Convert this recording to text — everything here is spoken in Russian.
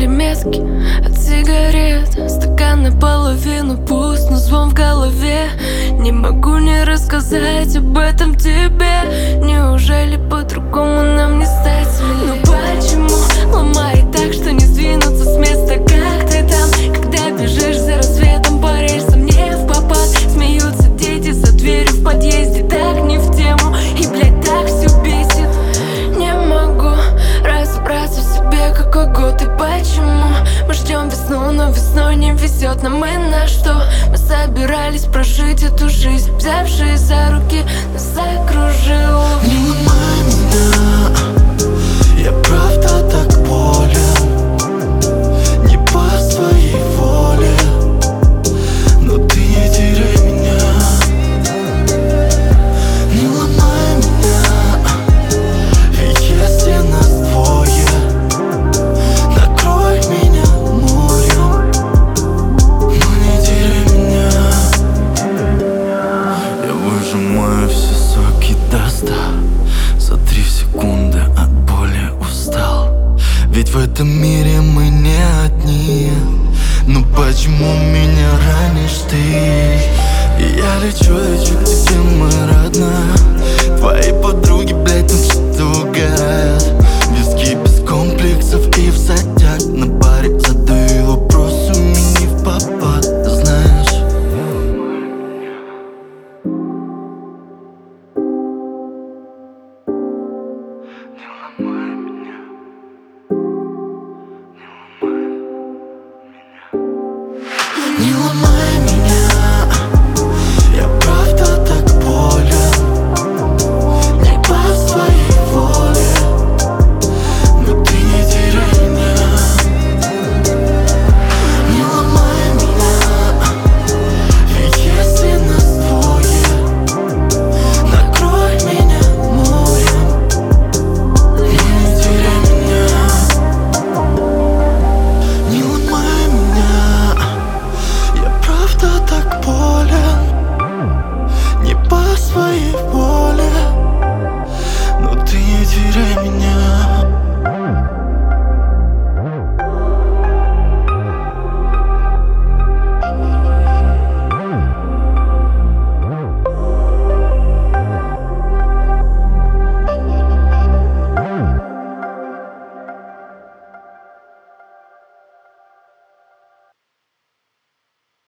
Остыли метки от сигарет, стакан наполовину пуст, но звон в голове. Не могу не рассказать об этом тебе. Неужели по-другому нам не стать? Ну почему ломает так, что не сдвинуться с места? Как ты там, когда бежишь за рассветом по рельсам не в попад? Смеются дети за дверью в подъезде, так не в тему. И, блядь, так все бесит. Не могу разобраться в себе, какой год и почему мы ждем весну, но весной не везет нам и на что. Мы собирались прожить эту жизнь, взявшие за руки, нас закружило. Не ломай меня, я правда так болен. Не по своей воле, но ты не теряй меня. Не ломай меня, и если нас двое, накрой меня морем, но не теряй меня. Я выжимаю все соки до 100 за 3 секунды, от боли устал. Ведь в этом мире мы не одни. Но почему меня ранишь ты? И я лечу к тебе, моя родная. Твои подруги, блядь, там что-то угорают.